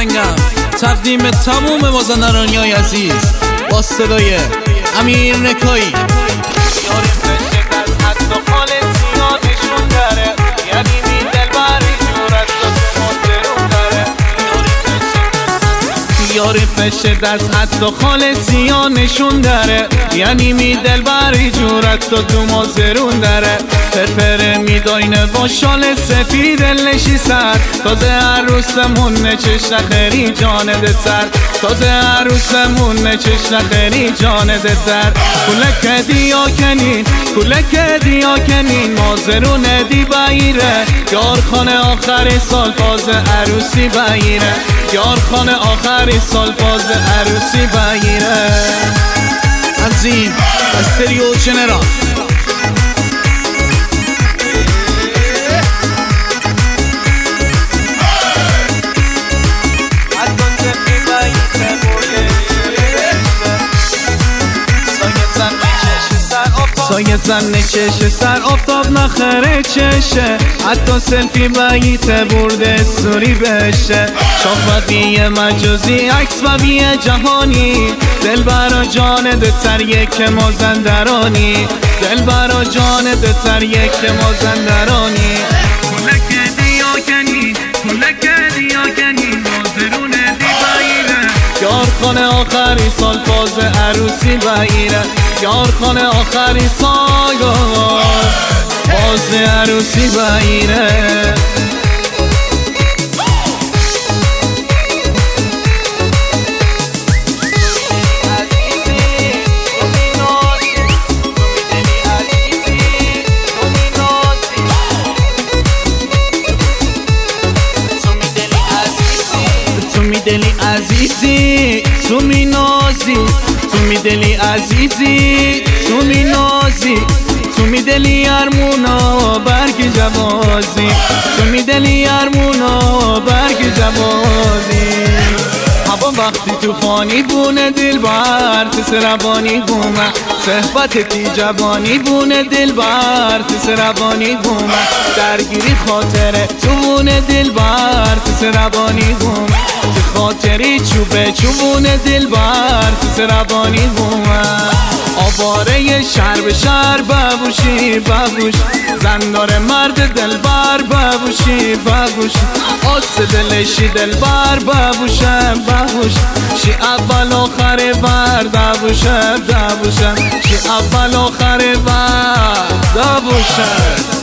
آهنگم تقدیم تموم مازندرانیای عزیز با صدای امیر نکایی. یاری پشه دست حتی خالصی ها نشون داره، یعنی می دلبری جورت تو مازرون داره. فرفره میداینه با شال سفید لشی سر، تازه عروسمون نچش نخری جانده سر، تازه عروسمون نچش نخری جانده سر. کلک دیا کنین کلک دیا کنین مازرون دی بایره، یار خانه آخر سال فاز عروسی بایره، یار خانه آخر سال فاز عروسی بگیره. تنظیم استریو جنرال. سایه زن چشه سر آفتاب نخره چشه، حتی سلفی بگیته برده سوری بشه. شاخبی مجازی عکس ببی جهانی، دل برا جان دتر یک مازندرانی، دل برا جان دتر یک مازندرانی. کلک دیا کنی کلک دیا کنی مازرون دی بایره، یار خانه آخری سال فاز عروسی بگیره، یار خانه آخری سال فاز عروسی بگیره. دلی عزیزی تو می نازی، تو می دلی عزیزی تو می نازی، تو می دلی ارمونا برگ جوازی، تو می دلی ارمونا برگ جوازی. هوا وقتی توفانی بونه دل بر تسربانی بومه، صحبت تی جوانی بونه دل بر تسربانی بومه، درگیری خاطره تو بونه دل بر تسربانی بومه، خاطری چوبه چوبونه دل بر تسربانی بومه. آواره شهر به شهر ببوشی ببوش، زندار مرد دل بر ببوشی ببوش، آس دلشی دل بر ببوشم ببوش، شی اول آخر بر دبوشم دبوشم، شی اول آخر بر دبوشم.